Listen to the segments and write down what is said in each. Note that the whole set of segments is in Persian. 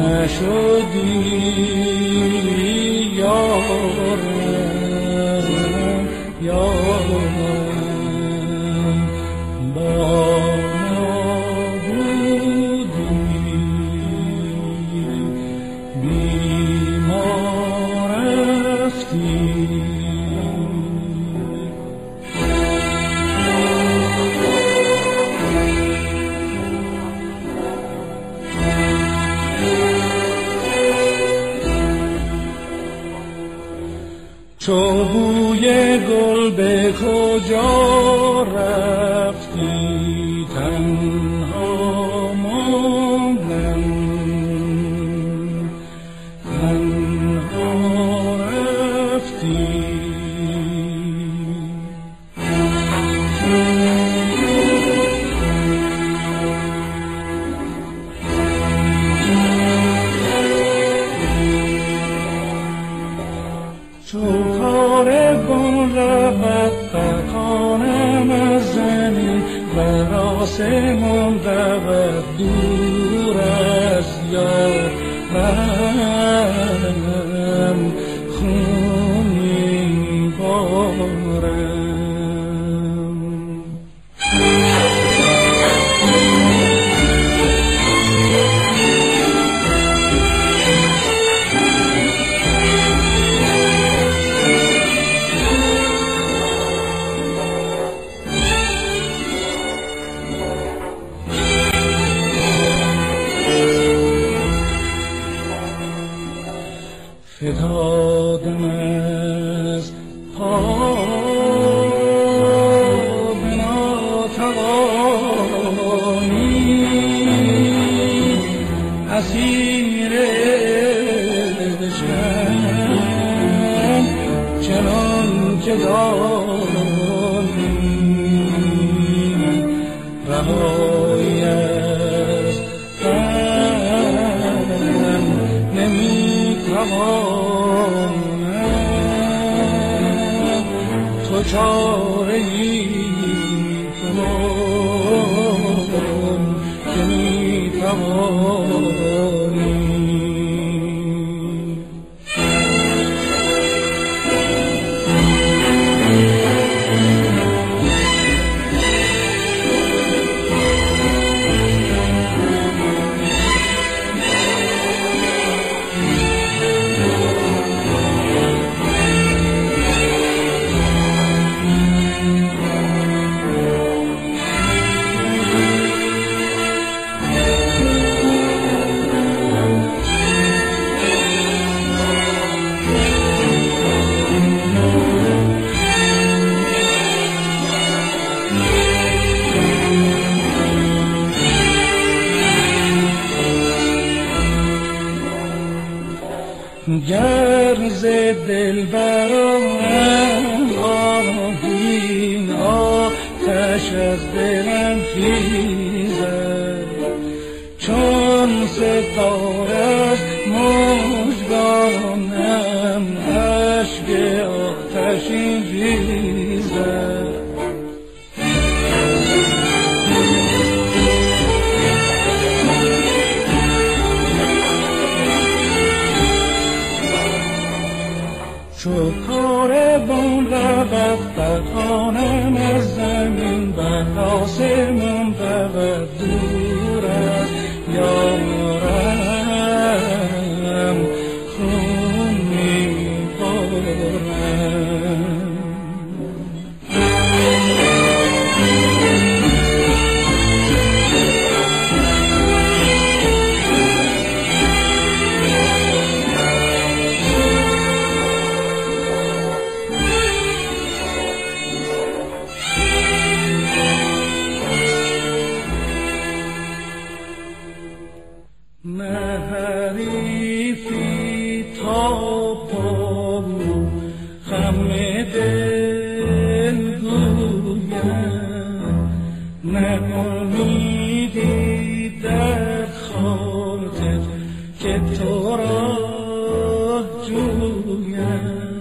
نشدی یارم یارم با نبودی بی ما رفتی چو بوی گل به کجا رفتی تنها ماندم تنها رفتی چو کاروان رود خانم از زمین بر آسمان رود دور از یارم خون میبارم فتادم از پا به ناتوانی اسیر عشقم چنان که دانی رهایی از غم نمی‌توانم تو چاره‌ای کن که می‌توانی گر ز دلبرم آهین آتش از دلم خیزد چون ستاره از مژگانم اشک آتشین ریزد چو کاروان رود خانم از زمین بر آسمان رود دور از یارم خون میبارم نه حریفی تا پا خم دل گویم نه امیدی در خاطر که تو را جویم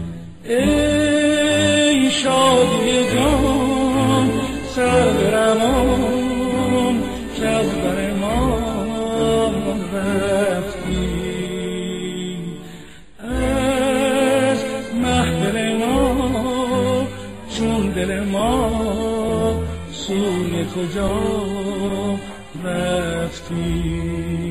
ای شادی جان سرگرمان که از بر ما رفت کجا رفتی؟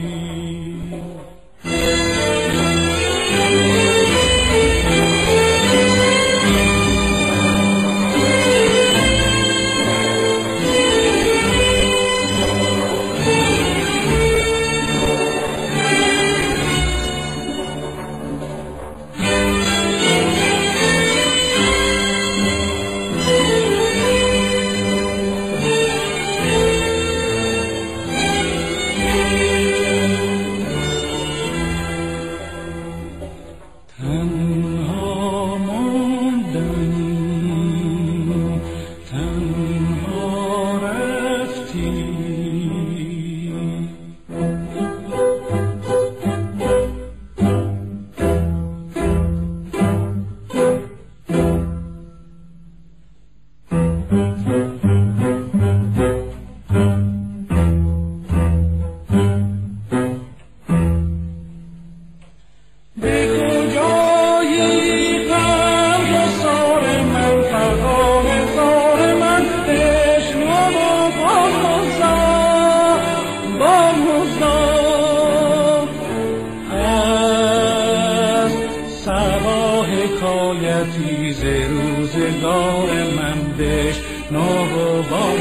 حکایتی ز روزگار من بشنو و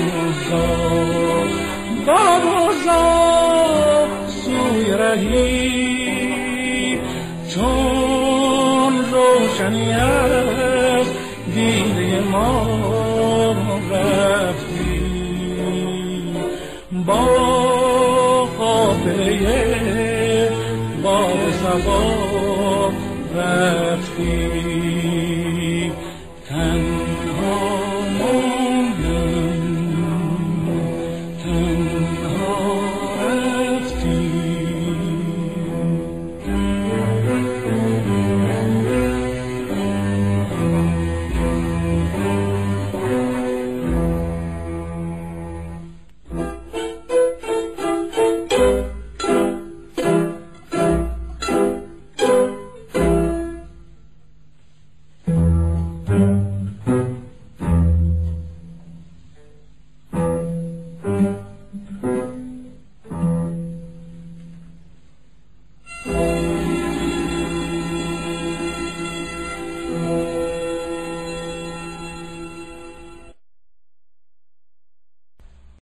بگذار سوی رهی چون روشنی از دیده ما رفتی با قافله با صفا رفتی تنها موندم تنها رفتی thank you.